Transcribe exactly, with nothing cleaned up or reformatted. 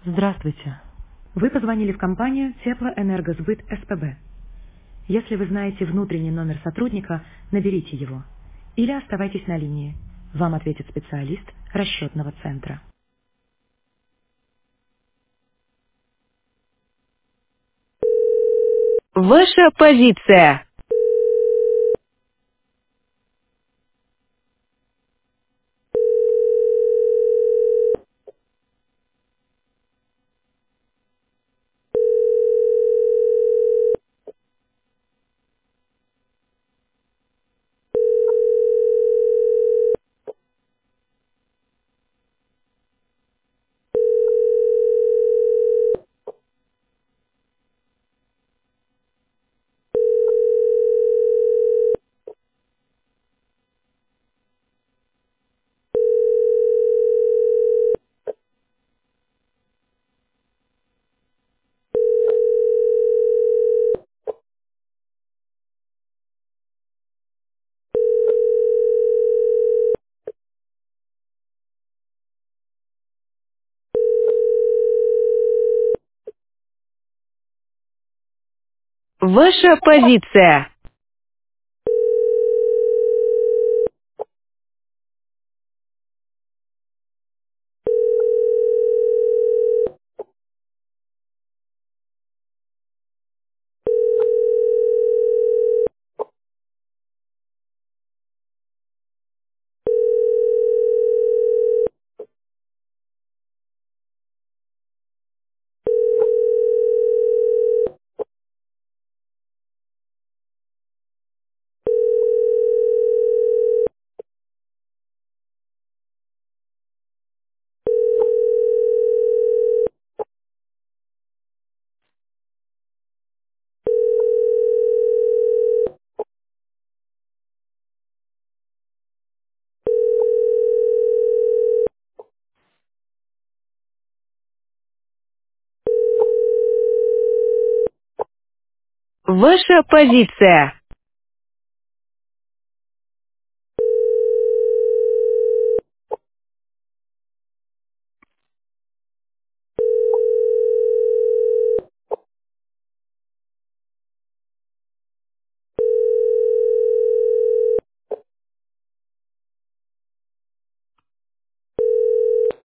Здравствуйте. Вы позвонили в компанию Теплоэнергосбыт СПБ. Если вы знаете внутренний номер сотрудника, наберите его. Или оставайтесь на линии. Вам ответит специалист расчетного центра. Ваша позиция. Ваша позиция. Ваша позиция.